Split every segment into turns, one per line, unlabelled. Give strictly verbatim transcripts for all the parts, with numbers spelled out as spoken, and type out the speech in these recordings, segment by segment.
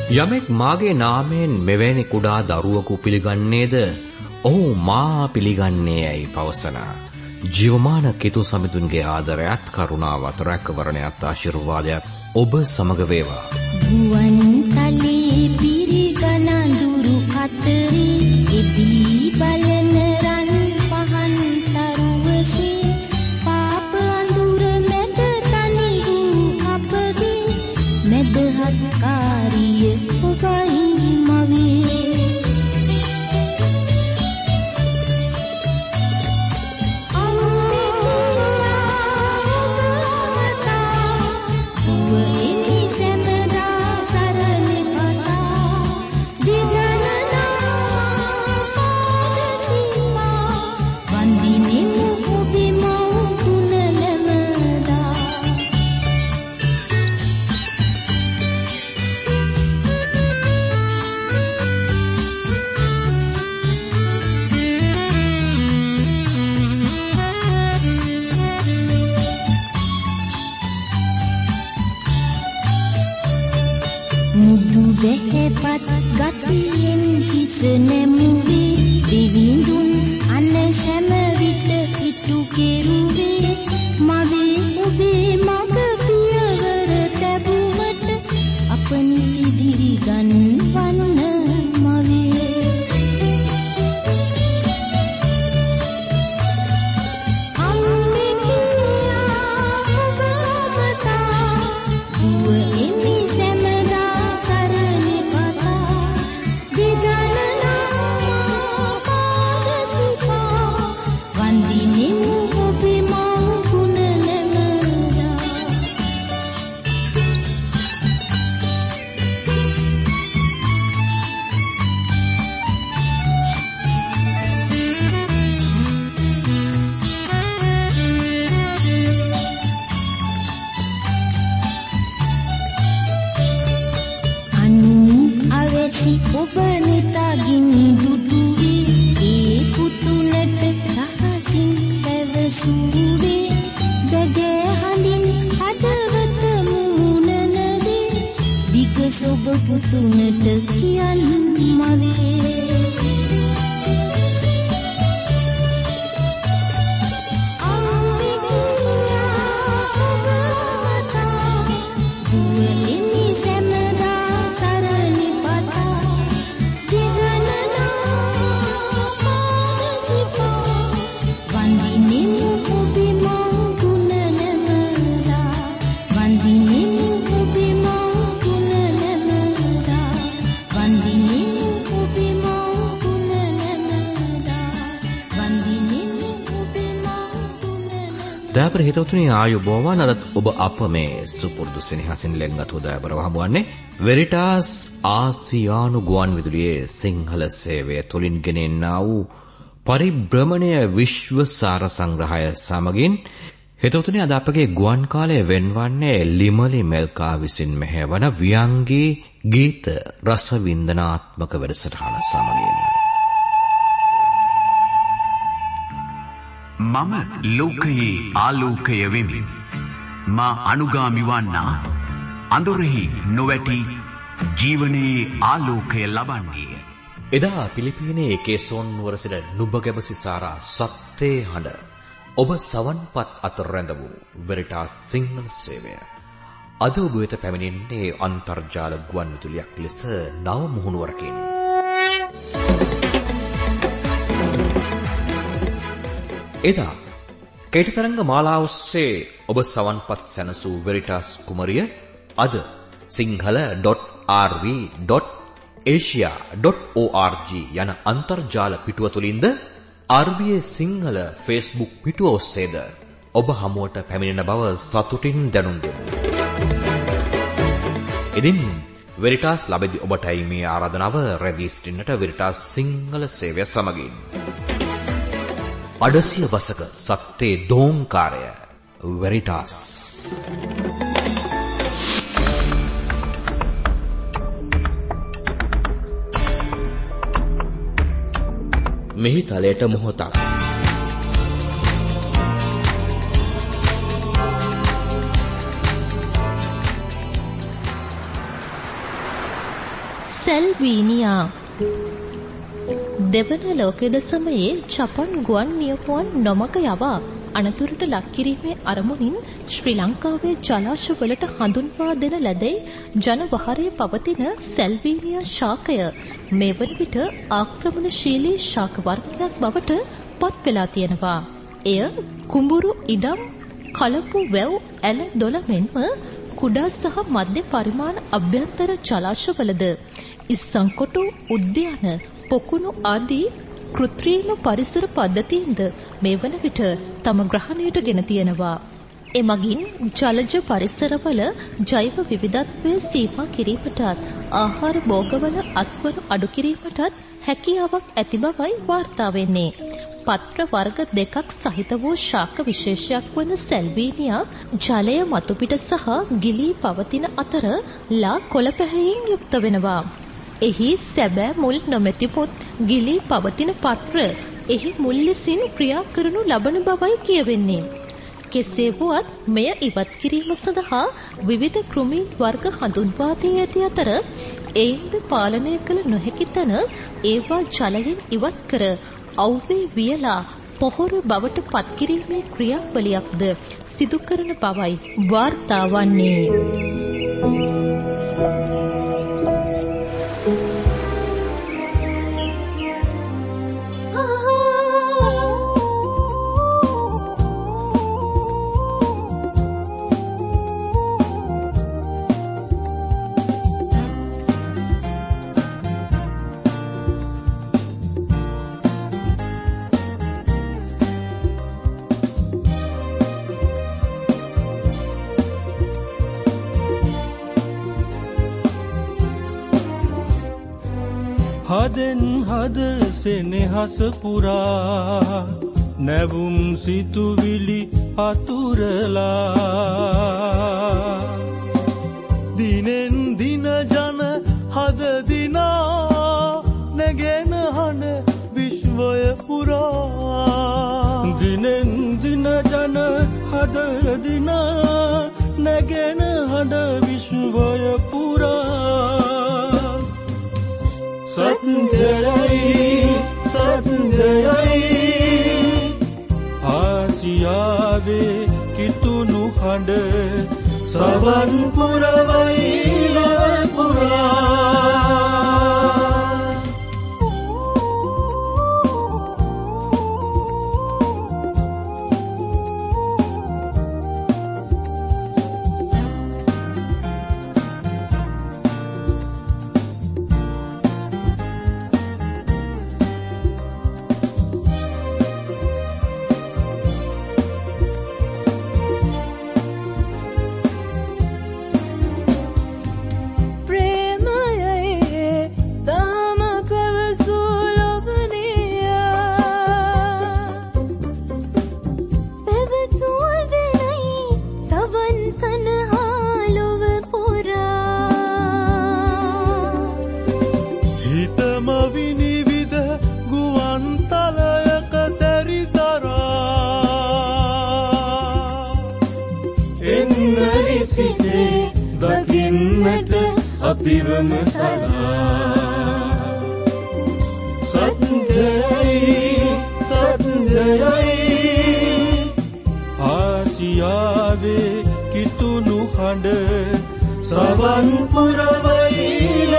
යමෙක් මාගේ නාමයෙන් මෙවැනි කුඩා දරුවෙකු පිළිගන්නේද ඔහු මා පිළිගන්නේ යයි පවසන ජීවමාන කිතු සමිඳුන්ගේ ආදරයත් කරුණාවත් රැකවරණයත් ආශිර්වාදයත් ඔබ සමග වේවා.
ගුවන් තලේ පිරිගන දුරු අතරේ එදී බලන රන් පහන් තරුවසේ පාප අඳුර මැද තනි වූ අපගේ මැදහත් කාරිය ඔබයි මවේ. දෙහෙපත් ගතියෙන් කිස නැමුවේ දෙවිඳුන් අන සෑම විට හිතු කෙරුවේ මවේ ඔබේ මග පියවර තැබුමට අපනිසි දිරි ගන්වන්න මවේ. අම්මේ කියා ඔබ මතා දුව එමි ඔබ නිතාගිනි දුටුවේ ඒ පුතුලට රහසින් පැවසුවේ බැදෑ හඬින් හදවත මුණනදේ විගස ඔබ පුතුනට කියන්න මවේ.
දයාපර හිතවතුනි ආයුබෝවන්. අදත් ඔබ අප මේ සුපුරුදු සෙනෙහසින් ලෙන්ගත් හොදෑබරව හමුවන්නේ වෙරිටාස් ආසියානු ගුවන් විදුලියේ සිංහල සේවය තුලින් ගෙනෙන්නා වූ පරිභ්‍රමණය විශ්වසාර සංග්‍රහය සමගින්. හිතවතුනි අද අපගේ ගුවන් කාලය වෙන්වන්නේ ලිමලි මෙල්කා විසින් මෙහෙවන ව්‍යංගී ගීත රසවින්දනාත්මක වැඩසටහන සමගින්.
මම ලෝකයේ ආලෝකය වෙමි. මා අනුගාමි වන්නා අඳුරෙහි නොවැටි ජීවනයේ ආලෝකය ලබන්නේ.
එදා පිලිපීනයේ කේසෝන් නුවර සිට නුඹගැබ සිසාරා සත්තේ හඬ ඔබ සවන්පත් අතර රැඳ වූ වෙරිටාස් සිංහල සේවය අද ඔබ වෙත පැමිණෙන්නේ අන්තර්ජාල ගුවන් විදුලියක් ලෙස නව මුහුණුවරකින්. එදා කේටතරංග මාලාව ඔස්සේ ඔබ සවන්පත් සැනසූ වෙරිටාස් කුමරිය අද Sinhala dot R V dot Asia dot O R G යන අන්තර්ජාල පිටුව තුලින්ද ආර් වී සිංහල Facebook පිටුව ඔස්සේද ඔබ හමුවට පැමිණෙන බව සතුටින් දැනුම් දෙමු. ඉතින් වෙරිටාස් ලැබෙදි ඔබටයි මේ ආරාධනාව රැඳී සිටින්නට වෙරිටාස් සිංහල සේවය සමගින්. අඩසිය වසක සත්‍යේ දෝංකාරය වෙරිටාස්. මෙහි තලයට මොහොතක්
සෙල්වීනියා දෙවන ලෝක යුද්ධ සමයේ ජපන් ගුවන් නියපුවන් නොමග යවා අනතුරට ලක් කිරීමේ අරමුණින් ශ්‍රී ලංකාවේ ජලාශවලට හඳුන්වා දෙන ලැබෙයි ජනවහරයේ පවතින සෙල්වීනියා ශාකය මේ වන විට ආක්‍රමණශීලී ශාක වර්ගයක් බවට පත් වෙලා තියෙනවා. එය කුඹුරු ඉඩම් කලපු වැව් ඇල දොළ මෙන්ම කුඩා සහ මධ්‍ය පරිමාණ අභ්‍යන්තර ජලාශවලද ඉස්සන්කොටු උද්‍යාන පොකුණු ආදී කෘත්‍රිම පරිසර පද්ධතීන්ද මේ වන විට තම ග්‍රහණයට ගෙන තියෙනවා. එමගින් ජලජ පරිසරවල ජෛව විවිධත්වය සීමා කිරීමටත් ආහාර භෝගවල අස්වනු අඩු කිරීමටත් හැකියාවක් ඇති බවයි වාර්තා වෙන්නේ. පත්‍ර වර්ග දෙකක් සහිත වූ ශාක විශේෂයක් වන සෙල්වීනියා ජලය මතුපිට සහ ගිලී පවතින අතර ලා කොළ පැහැයෙන් යුක්ත වෙනවා. එහි සැබෑ මුල් නොමැතිපොත් ගිලී පවතින පත්‍ර එහි මුල් ලෙසින් ක්‍රියා කරනු ලබන බවයි කියවෙන්නේ. කෙසේ වුවත් මෙය ඉවත් කිරීම සඳහා විවිධ කෘමීන් වර්ග හඳුන්වා දී ඇති අතර එයින්ද පාලනය කළ නොහැකි තැන ඒවා ජලයෙන් ඉවත් කර අවුවේ වියලා පොහොර බවට පත් කිරීමේ ක්‍රියාවලියක්ද සිදු කරන බවයි වාර්තා වන්නේ.
හදෙන් හද සෙනෙහස පුරා නැවුම් සිතුවිලි අතුරලා දිනෙන් දින ජන හද දිනා නැගෙන හන විශ්වය පුරා දිනෙන් දින ජන හද දිනා නැගෙන හන විශ්වය පුරා සත්‍යයි සත්‍යයි ආසියාවේ කිතුණු හඬ සවන් පුරවයි පුරා අපිවම සලා සත්‍යයි සත්‍යයි ආසියාවේ කිතුණු හඬ සවන් පුරවයි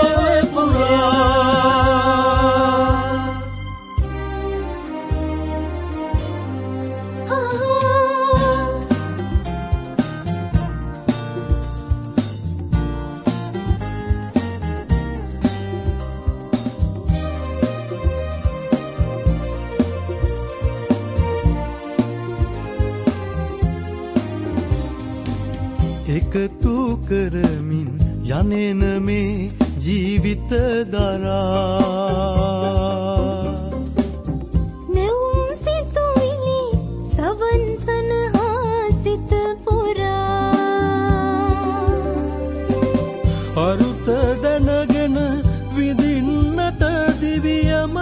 පුරා එකතු කරමින් යනෙන මේ ජීවිත දරා
නැවුම් සිතුවිලි සවන් සනහා සිත පුරා
අරුත දැනගෙන විඳින්නට දිවියම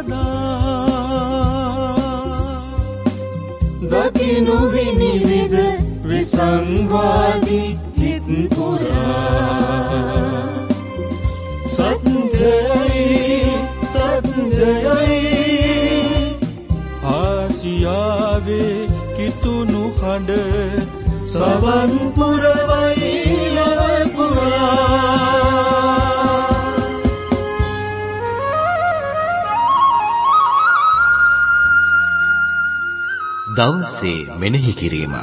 සදා දකිනු විනිවිද විසංවාදී හිත් පුරා සත්‍ය ගවන් පුරවයි ලොවපුරා.
දවසේ මෙනෙහි කිරීම.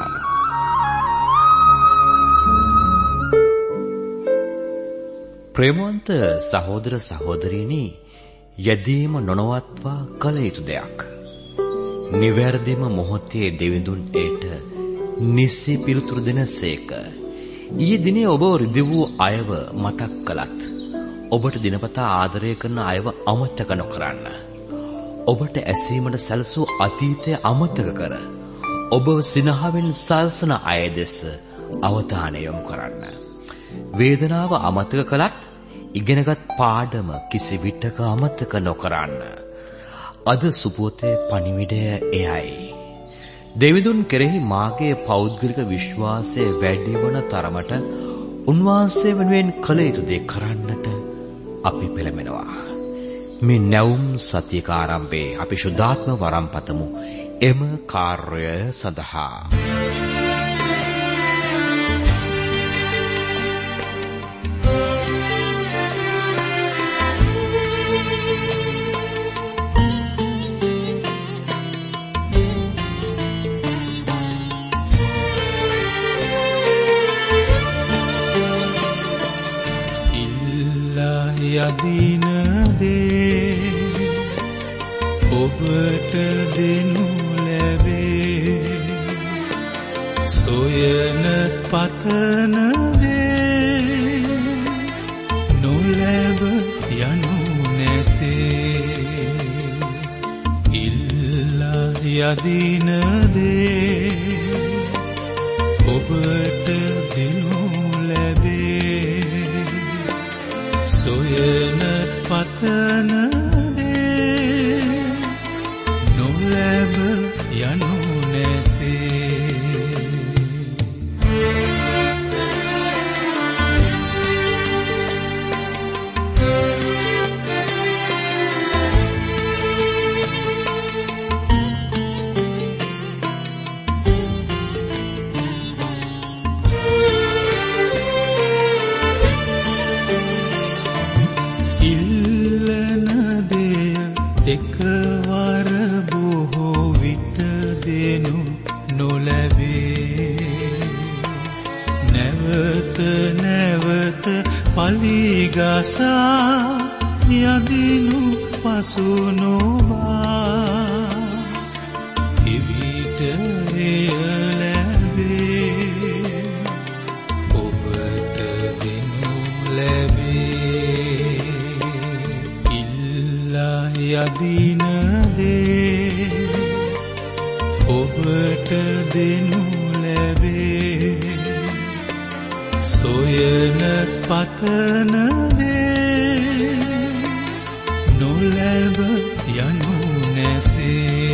ප්‍රේමවන්ත සහෝදර සහෝදරියනි, යදීම නොනවත්වා කළ යුතු දෙයක්. නිවැරදිම මොහොතේ දෙවිඳුන් ඒට නිසි පිළිතුරු දෙනසේක. ඊයේ දිනේ ඔබ ඍදි වූ අයව මතක් කළත් ඔබට දිනපතා ආදරය කරන අයව අමතක නොකරන්න. ඔබට ඇසීමට සැලසූ අතීතය අමතක කර ඔබ සිනහවෙන් සල්සන අය දෙස අවධානය යොමු කරන්න. වේදනාව අමතක කළත් ඉගෙනගත් පාඩම කිසි විටක අමතක නොකරන්න. අද සුපුවතේ පණිවිඩය එයයි. දෙවිඳුන් කෙරෙහි මාගේ පෞද්ගලික විශ්වාසය වැඩි වන තරමට උන්වහන්සේ වෙනුවෙන් කළ යුතු දේ කරන්නට අපි පෙළඹෙනවා. මේ නැවුම් සතියක ආරම්භයේ අපි ශුද්ධාත්ම වරම් පතමු එම කාර්යය සඳහා.
යදින දේ ඔබට දෙනු ලැබේ. සොයන පතන දේ නොලැබ යනු නැතේ. ඉල්ලා යදින දේ ඔබට දෙනු ලැබේ. සොයන පතන දේ නොලැබ යනු නැතේ. එකවර බොහෝ විට දෙනු නොලැබේ. නැවත නැවත පලිගසා යදිනු පසු නොබා. එවිට එය ලැබේ. ඔබට දෙනු ලැබේ. යදින දේ ඔබට දෙනු ලැබේ. සොයන පතන දේ නොලැබ යනු නැතේ.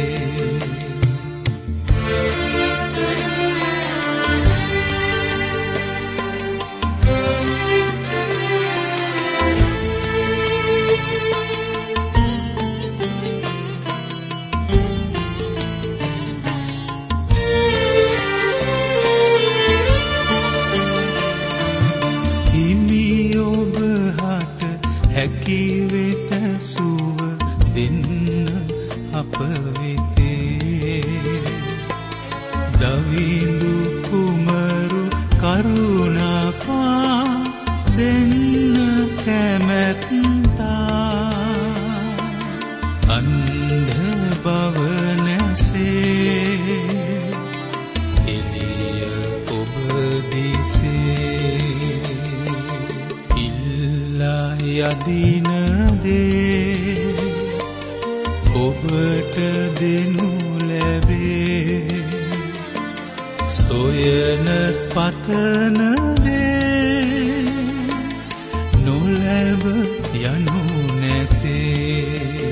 හැකි වෙත සුව දෙන්න අප වෙතේ. දවිඳු කුමරු කරුණාපා දෙන්න කැමැත්තා. අන්ධ බව නැසේ එළිය ඔබ දිසේ. යදින දේ ඔබට දෙනු ලැබේ. සොයන පතන දේ නොලැබ යනු නැතේ.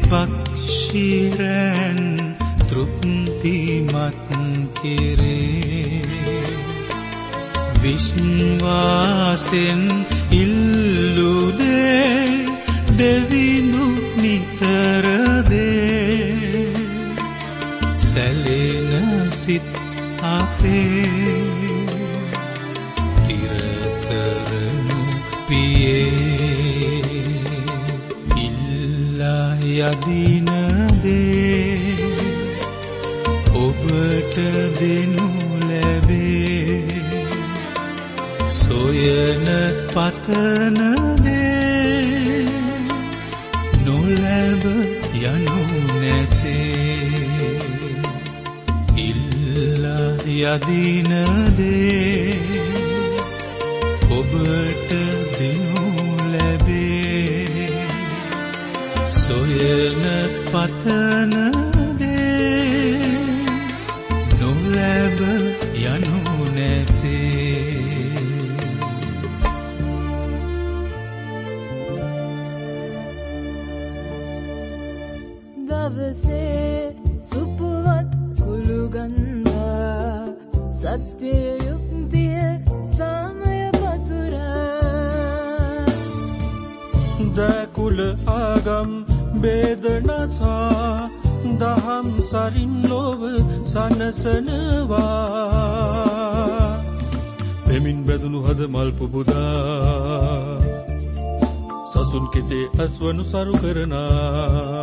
පක්ෂිරන් තෘප්තිමත් කෙරේ විශ්වාසෙන් ඉල්ලුදේ දෙවිඳු නිතර දේ සැලෙන සිත් අපේ ඉරකරනු පියේ ඉල්ලා යදින දේ ඔබට දෙනු ලැබේ සොයන පතන දේ නොලැබ යනු නැතේ ඉල්ලා යදින දේ ඔබට දෙනු ලැබේ සොයන පතන දේ නොලැබ යනු නැතේ
දවසේ සුපුවත් කුළුගන්වා සත්‍ය යුක්තිය සමය පතුරා
දකුල ආගම් බේදනසා දහම් සරින් ලොව සනසනවා පෙමින් බැදුණු හද මල් පුබුදා සසුන් කෙතේ අස්වනු සරු කරනා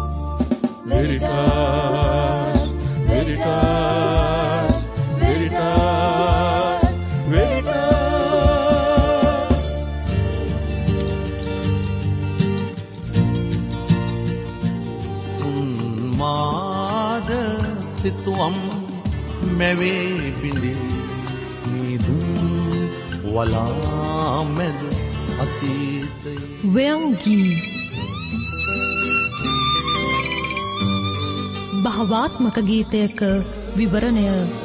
Veritas, Veritas, Veritas, Veritas.
මාද සිතුවම් මැවේ බිඳි නිදුම් වලා මැද අතීතයේ
ව්‍යංගී භාවාත්මක ගීතයක විවරණය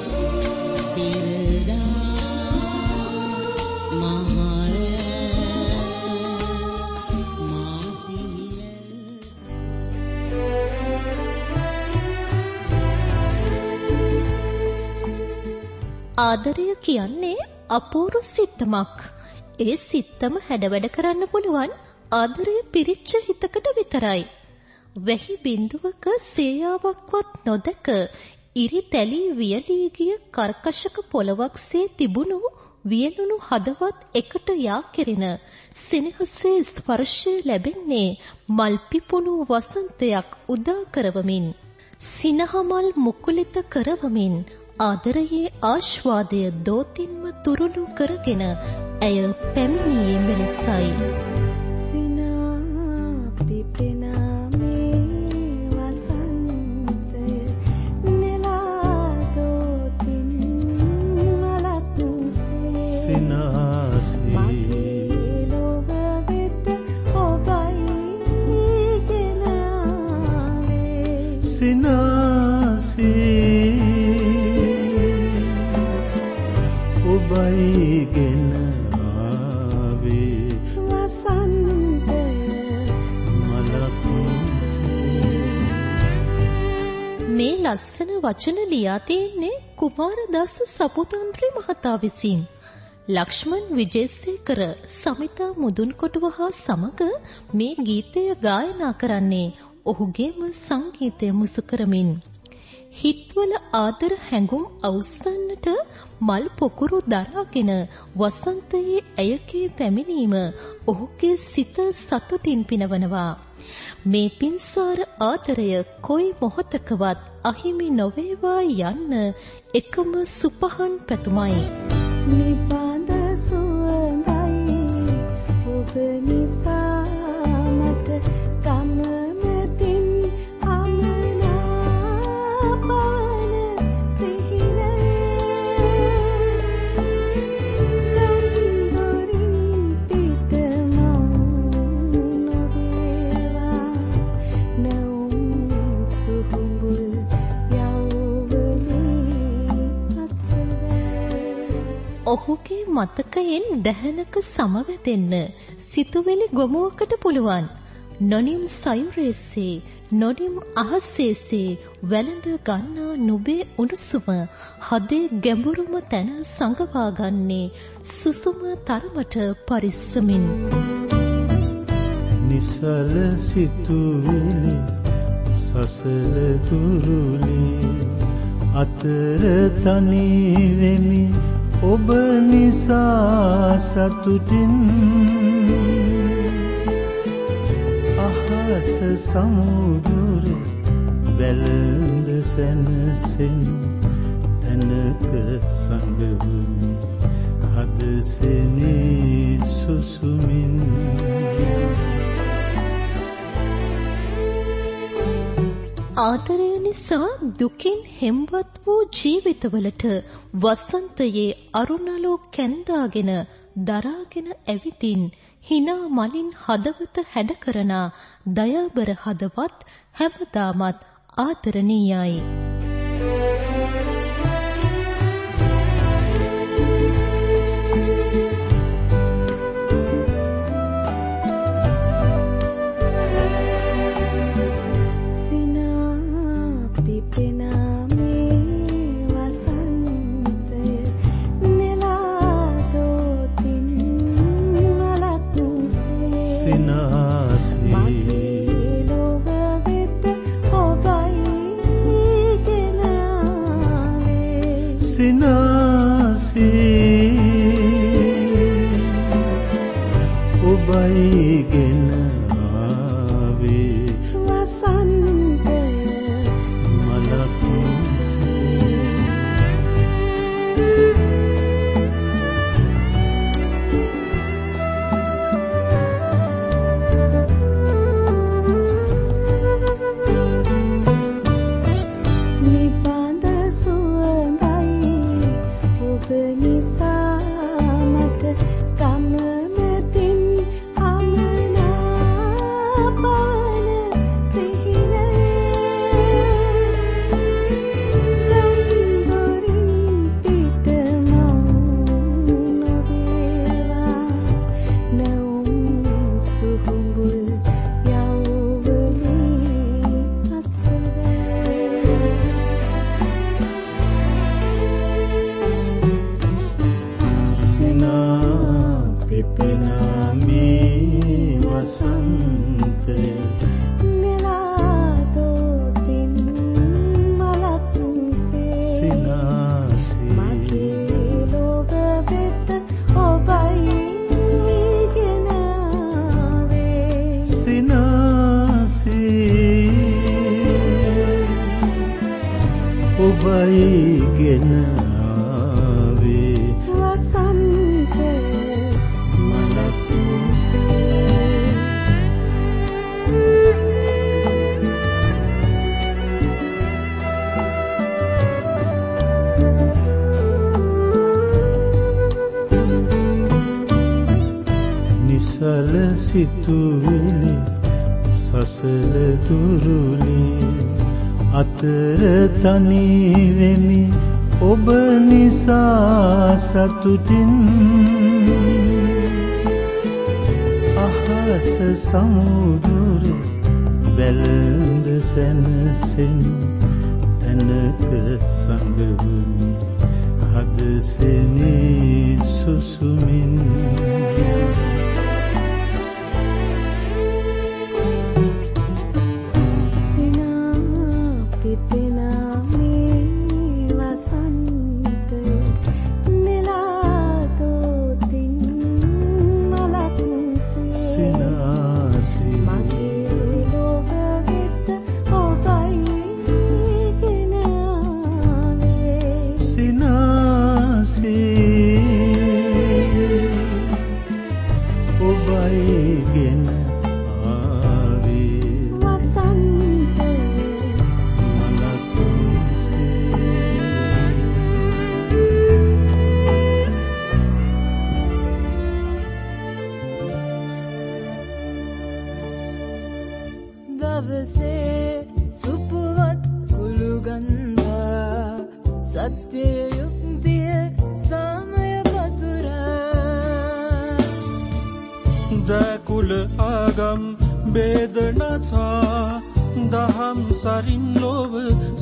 ආදරය කියන්නේ අපූර්ව සිත්තමක්. ඒ සිත්තම හැඩවැඩ කරන්න පුළුවන් ආදරය පිරිච්ච හිතකට විතරයි. වැහි බිඳුවක සේයාවක්වත් නොදක ඉරි තැලී වියලී ගිය කර්කශක පොළවක්සේ තිබුණු වියලුණු හදවත් එකට යා කෙරෙන සෙනෙහසේ ස්පර්ශය ලැබෙන්නේ මල් පිපුණු වසන්තයක් උදා කරවමින් සිනහමල් මුකුලිත කරවමින් ආදරයේ ආශ්වාදය දෝතින්ම තුරුළු කරගෙන ඇය පැමිණියේ මෙලෙසයි. මේ ලස්සන වචන ලියා තියෙන්නේ කුමාරදාස සපුතන්ත්‍රි මහතා විසින්. ලක්ෂ්මන් විජේසේකර සමිතා මුදුන්කොටුව හා සමග මේ ගීතය ගායනා කරන්නේ ඔහුගේම සංගීතය මුසු කරමින්. හිත්වල ආදර හැඟුම් අවසන්නට මල් පොකුරු දරාගෙන වසන්තයේ ඇයගේ පැමිණීම ඔහුගේ සිත සතුටින් පිනවනවා. මේ පින්සාර ආදරය කොයි මොහොතකවත් අහිමි නොවේවා යන්න එකම සුපහන් පැතුමයි.
නිබඳ සුවඳයි ඔබ නිසා මට කමමැතින් අමනා පවන සිහිලයේ ගන්දොරින් පිට මං නොවේවා නැවුම් සුහුඹුල්
ඔහුගේ මතකයෙන් දැහැනක සමවැදෙන්න සිතුවිලි ගොමුවකට පුළුවන්. නොනිම් සයුරේසේ නොනිම් අහසේසේ වැළඳ ගන්නා නුඹේ උණුසුම හදේ ගැඹුරුම තැන සංගවා ගන්නේ සුසුම තරමට පරිස්සමින්.
නිසල සිතුවිලි සසල දුරුලි අතර තනි වෙමි ඔබ නිසා සතුටින් අහස සමුදුරේ වැළඳ සැනසෙන් තනක සංගවමි හදසෙනේ සුසුමින්.
ආදරය නිසා දුකින් හෙම්වත් වූ ජීවිතවලට වසන්තයේ අරුණලෝ කැන්දාගෙන දරාගෙන ඇවිදින් හිනා මලින් හදවත හැඩ කරන දයාබර හදවත් හැමදාමත් ආදරණීයයි.
සිතුවිලි සසල දුරුලි අතර තනි වෙමි ඔබ නිසා සතුටින් අහස සමුදුරේ වැළඳ සැනසෙන් තනක සංගවමි හදසෙනේ සුසුමින්.
බේදනසා දහම් සරින් ලොව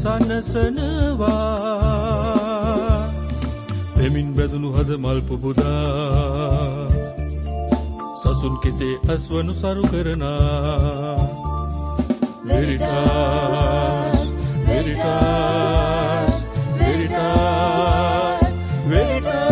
සනසනවා පෙමින් බැදුණු හද මල් පුබුදා සසුන් කෙතේ අස්වනු සරු කරනා Veritas, Veritas, Veritas, Veritas.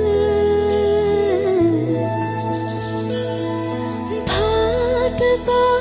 Bye.